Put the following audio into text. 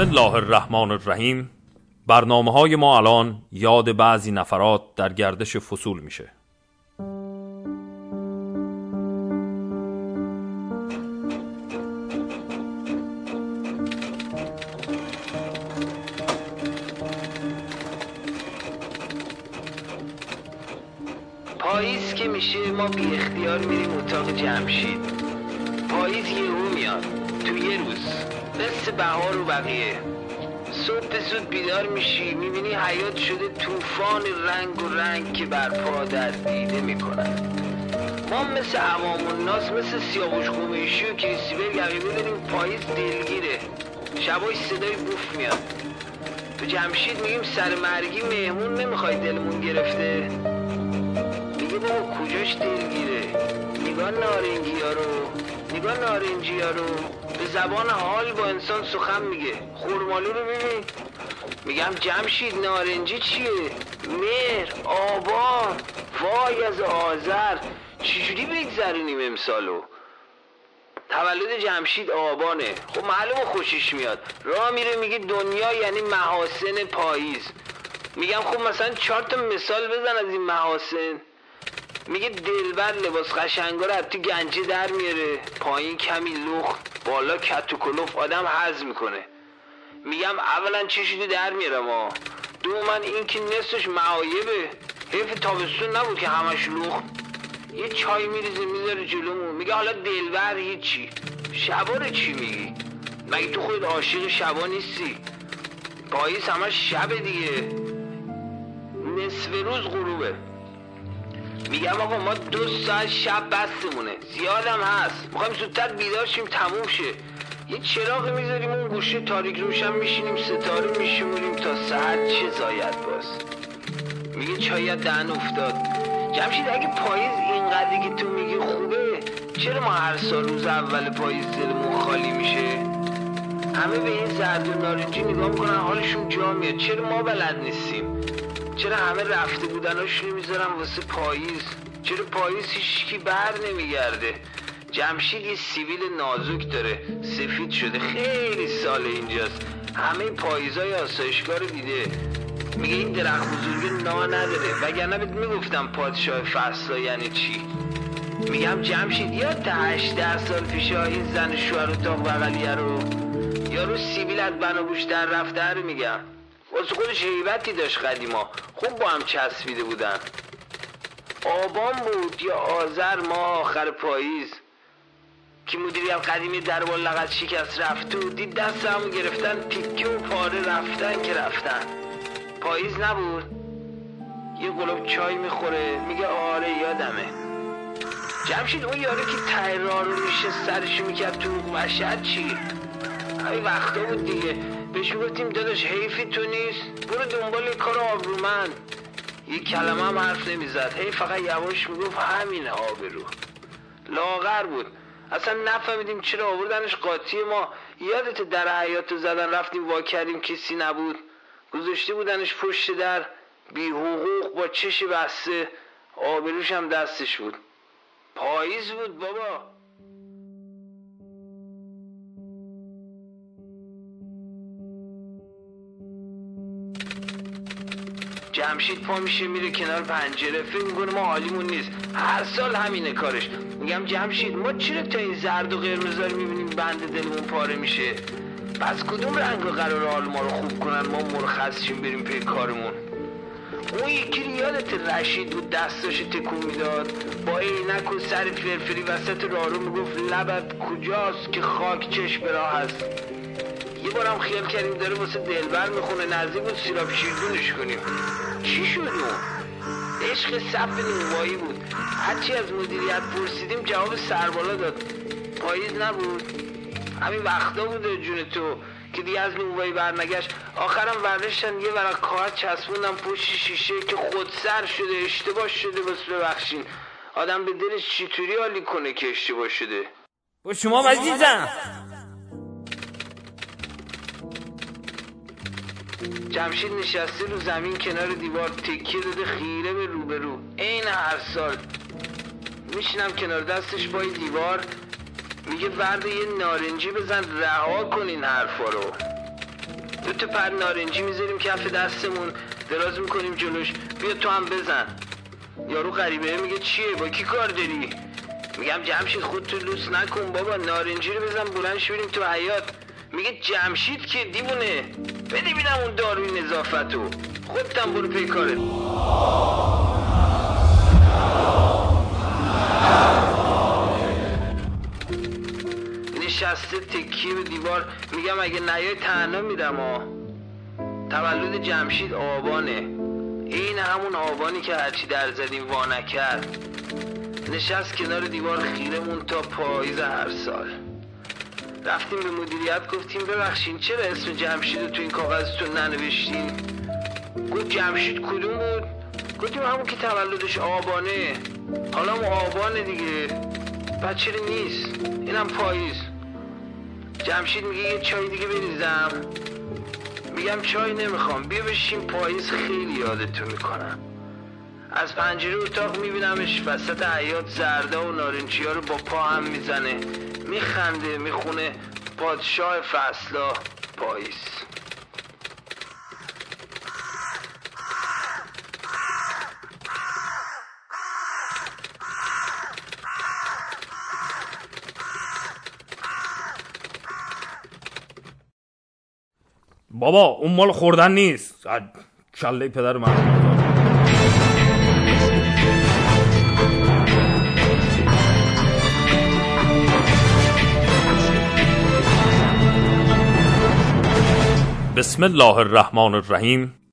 الله الرحمن الرحیم. برنامه‌های ما الان یاد بعضی نفرات در گردش فصول میشه. پاییز که میشه ما بی اختیار میریم اتاق جمشید. پاییز یهو میاد تو یه روز، مثل بهار و بقیه. صبح زود بیدار میشی، میبینی حیات شده طوفان رنگ که برپا در دیده میکنن. ما مثل عوام الناس، مثل سیاوش قمیشی و کریستیبل یقیبه داریم پاییز دلگیره. شبای صدای بوف میاد. تو جمشید میگیم سر مرگی مهمون نمیخوای دلمون گرفته. میگه بابا کجاش دلگیره؟ نگاه نارنجی ها رو به زبان حال با انسان سخن میگه. خورمالو رو ببین. میگم جمشید نارنجی چیه؟ مهر، آبان، وای از آذر. چجوری بگذرونیم امسالو؟ تولد جمشید آبانه. خب معلومه خوشش میاد. راه میره میگه دنیا یعنی محاسن پاییز. میگم خب مثلا 4 مثال بزن از این محاسن. میگه دلبر لباس قشنگا رو از تو گنجه در میاره، پایین کمی لخت، بالا کت و کلوف آدم هضم میکنه. میگم اولا چشیدو در میاره ما، دوما این که نصفش معایبه. حیف تابستون نبود که همش لخت. یه چای میریزه میذاره جلومون. میگه حالا دلبر هیچی، شبا رو چی میگی؟ مگه تو خود عاشق شبا نیستی؟ پاییز همش شبه دیگه، نصف روز غروبه. میگم آقا ما 2 ساعت شب بستمونه، زیادم هست، میخوایم زودتر بیدار شیم تموم شه. یه چراغ میذاریم اون گوشه تاریک روشن، میشینیم ستاره میشمونیم تا سحر چه زاید باز. میگه چایت دهن افتاد. جمشید اگه پاییز اینقدری که تو میگی خوبه، چرا ما هر سال روز اول پاییز دلمون خالی میشه؟ همه به این زرد و نارنجی نگاه میکنن حالشون جا میاد. چرا ما بلد نیستیم؟ چرا همه رفته بودناش نمیذارن واسه پاییز؟ چرا پاییز هیچکی بر نمیگرده؟ جمشید یه سیبیل نازک داره، سفید شده، خیلی سال اینجاست، همه پاییزای آسایشگاه رو دیده. میگه این درخت بزرگ نا نداره، وگرنه بهت میگفتم پادشاه فصلا یعنی چی. میگم جمشید یاد 18 سال پیش این زن شوهر اتاق بغلیه رو، یارو سیبیل از بناگوش در رفته رو. میگم واسه خودش هیبتی داشت قدیما، خوب با هم چسبیده بودن. آبان بود یا آذر ماه آخر پاییز که مدیریت قدیمی دربار لغت شکست رفت و دید دست همو گرفتن، تیکه و پاره رفتن که رفتن. پاییز نبود؟ یه گلوب چای میخوره، میگه آره یادمه. جمشید اون یاره که تیرا رو میشه سرشو میکرد تو مشهد چی؟ همین وقتا بود دیگه. بهش میگفتیم داداش حیفی تو نیست، برو دنبال کار آبرومند. یه کلمه هم حرف نمیزد، هی فقط یواش میگفت همینه آبرو. لاغر بود، اصلا نفهمیدیم چرا آوردنش قاطی ما. یادت در حیاط زدن رفتیم وا کردیم کسی نبود، گذاشته بودنش پشت در بی حقوق با چش بسته، آبروش هم دستش بود. پاییز بود بابا. جمشید پا میشه میره کنار پنجره، فکر میکنه ما حالیمون نیست. هر سال همینه کارش. میگم جمشید ما چرا تا این زرد و قرمزا رو میبینیم بند دلمون پاره میشه؟ پس کدوم رنگا قرار حال ما رو خوب کنن ما مرخص شیم بریم پی کارمون؟ اون یکی رو یادت رشید بود دستاشو تکون میداد با عینک و سر فرفری وسط راهرو میگفت لبت کجاست که خاک چشم راه هست. یه بارم خیال کردیم داره واسه دلبر میخونه، نزدیک بود سیراب شیردونش کنیم. چی شد اون؟ عشق صف نونوایی بود. هرچی از مدیریت پرسیدیم جواب سربالا داد. پاییز نبود؟ همین وقتا بوده جون تو که دیگه از نونوایی برنگشت. آخرم برداشتن یه ورق کاغذ چسبوندن پشت شیشه که خودسر شده، اشتباه شده، بس ببخشین. آدم به دلش چطوری حالی کنه که اشتباه شده؟ با شما عزیزم. جمشید نشسته رو زمین کنار دیوار، تکیه داده خیره به روبرو، عین هر سال. میشینم کنار دستش پای دیوار، میگه ورد یه نارنجی بزن رها کن این حرفا رو. دو تا پر نارنجی میذاریم کف دستمون، دراز میکنیم جلوش، بیا تو هم بزن. یارو غریبه میگه چیه، با کی کار داری؟ میگم جمشید خودتو لوس نکن بابا، نارنجی رو بزن بلند شو بریم تو حیاط. میگه جمشید که دیوونه، بده بیدم اون داروی نظافتو، خودتم برو پی کارت. نشسته تکیه به دیوار، میگم اگه نیای تنها میرم ها. تولد جمشید آبانه، این همون آبانی که هرچی در زدیم وا نکرد. نشست کنار دیوار خیرمون تا پاییز هر سال. رفتیم به مدیریت گفتیم ببخشین چرا اسم جمشید رو تو این کاغذتون ننوشتین؟ گفت جمشید کدوم بود؟ گفتیم همون که تولدش آبانه. حالا هم آبانه دیگه، بچه نیست، اینم پاییز. جمشید میگه یه چای دیگه بریزم. میگم چای نمیخوام، بیا بشین پاییز خیلی یادتون میکنم. از پنجره اتاق میبینمش وسط حیاط زرده و نارنجی ها رو با پا هم میزنه، میخنده، میخونه پادشاه فصلا پاییز. بابا اون مال خوردن نیست، کله پدر من. بسم الله الرحمن الرحیم.